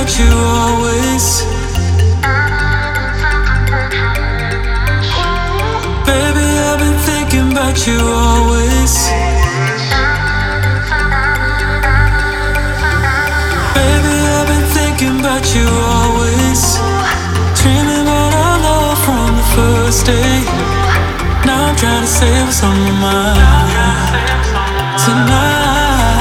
about you always. Baby, I've been thinking about you always. Baby, I've been thinking about you always. Dreaming about our love from the first day. Now I'm trying to save what's on my mind tonight.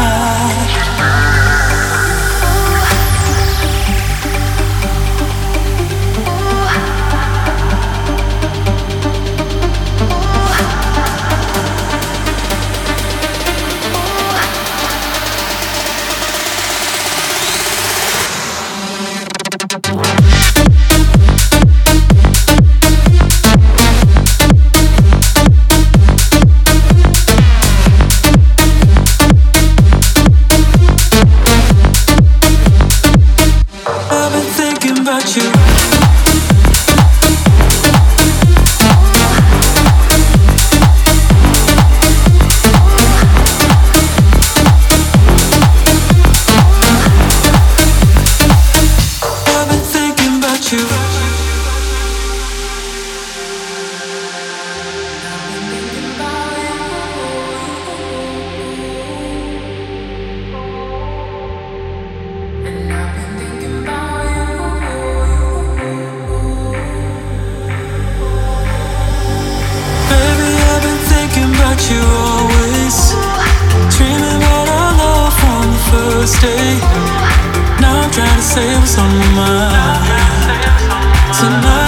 You always dreaming about our love from the first day. Now I'm trying to save what's on my mind tonight.